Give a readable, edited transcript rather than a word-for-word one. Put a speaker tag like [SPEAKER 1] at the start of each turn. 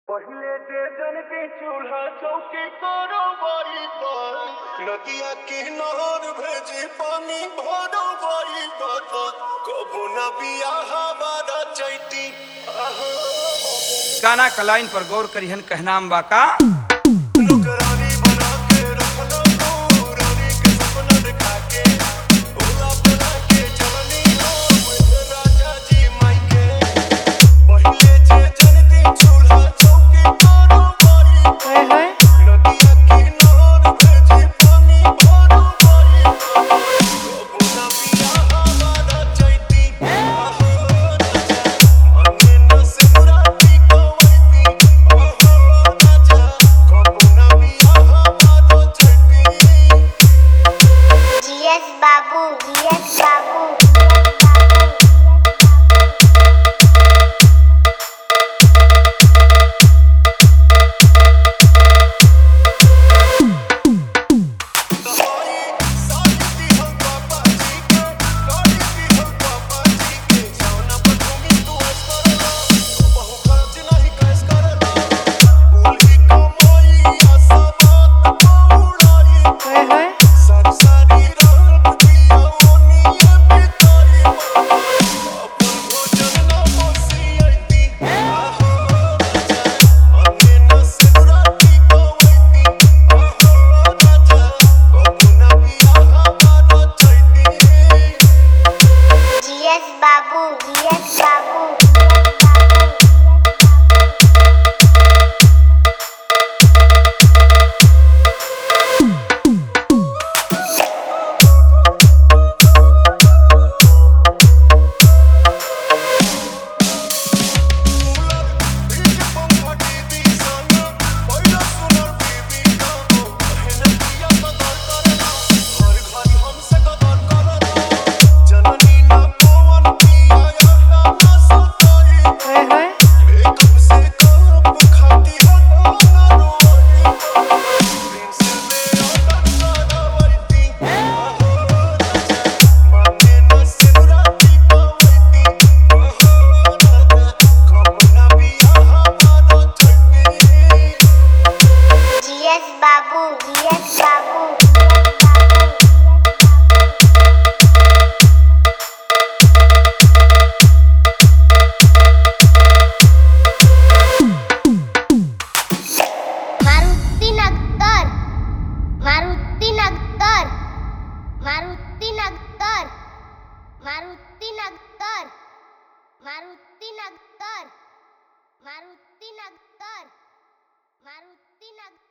[SPEAKER 1] पहिले जे जन के चूल्हा चौकी करो बाई बात नदिया किनार भेजे पानी भरो बाई बात कबो न बियाह बारा चैती
[SPEAKER 2] गाना का लाइन पर गौर करिहन कहनाम बाका
[SPEAKER 1] नौकरानी बना के रखलो तू रानी के सपना दिखा के ओला बना के चलनी हो राजा जी माई के पहिले जे जन के चूल्हा चौकी करो बाई नदिया किनार भेजे पानी भरो बाई कबो न बियाह बारा चैती अंगे न सिमराती कवैती राजा कबो न बियाह बारा चैती
[SPEAKER 3] जीएस बाबू मारुति नगर